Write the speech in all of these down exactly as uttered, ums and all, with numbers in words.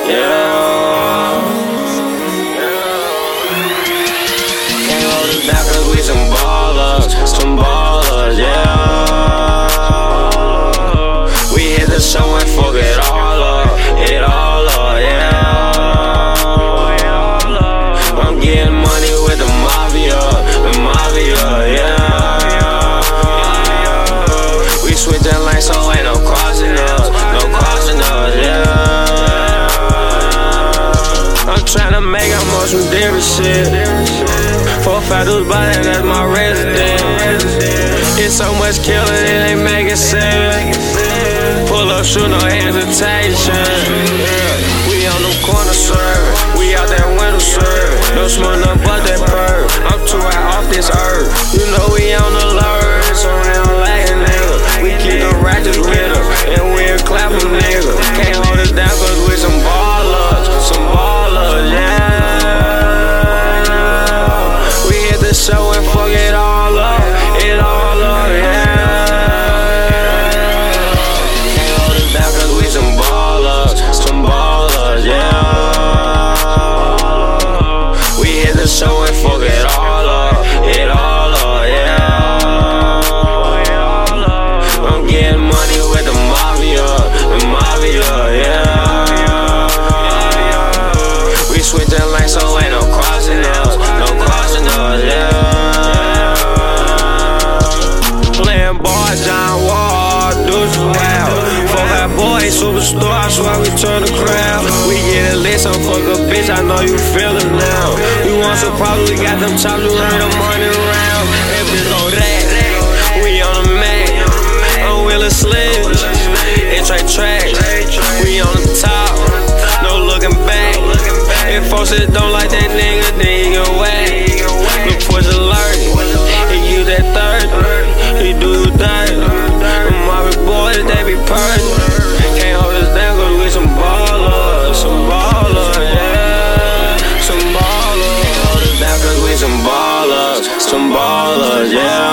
yeah. Can't hold us down cause we some ballers, some ballers, yeah. We hit the show and fuck it all up, it all up, yeah. I'm getting money with the mafia, the mafia, yeah. We switching lanes so ain't no crossing us, no crossing us, yeah. I'm tryna make a more some different shit. Four factors by that, that's my residence. It's so much killing, it ain't making sense. Pull up, shoot, no hesitation. We on them corner serving, we out that window serving. No smoke, no but that bird. I'm too high off this earth. You know we on the alert, so around like a nigga. We keep the righteous with us, and we'll clap them nigga. Can't hold us down cause we some ballers, some ballers, yeah. We hit the show and fuck it all up, it all up, yeah. Can't hold us down cause we some ballers, some ballers, yeah. We hit the show and fuck it all up, it all up, yeah. I'm getting money with the mafia, the mafia, yeah. We switching lanes so ain't no crossing us, no crossing us, yeah. Playing ball, John Wall, dudes wild. Fuck that boy, superstar, I swear we turn the crowd. We get it lit, so fuck a bitch, I know you feel it now. You want some problems, we got them chops, you heard the money round. That bitch go that, we on the Mac, I'm Wheeler Slims, it's right tracks, we on the top, no looking back. If folks that don't like that nigga, then he get whack. Look push alert, he use that third, he do you dirt. Them Marvin boys, they be purging. Can't hold us down cause we some ballers, some ballers, yeah. Some ballers. Can't hold us down cause we some ballers, some ballers,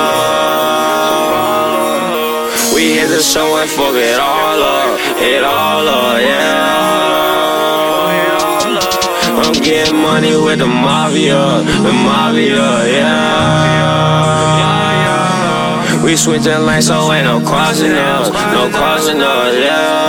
yeah. We hit the show and fuck it all up, it all up, yeah. I'm getting money with the mafia, the mafia, yeah. We switching lanes so ain't no crossing us, no crossing us, yeah.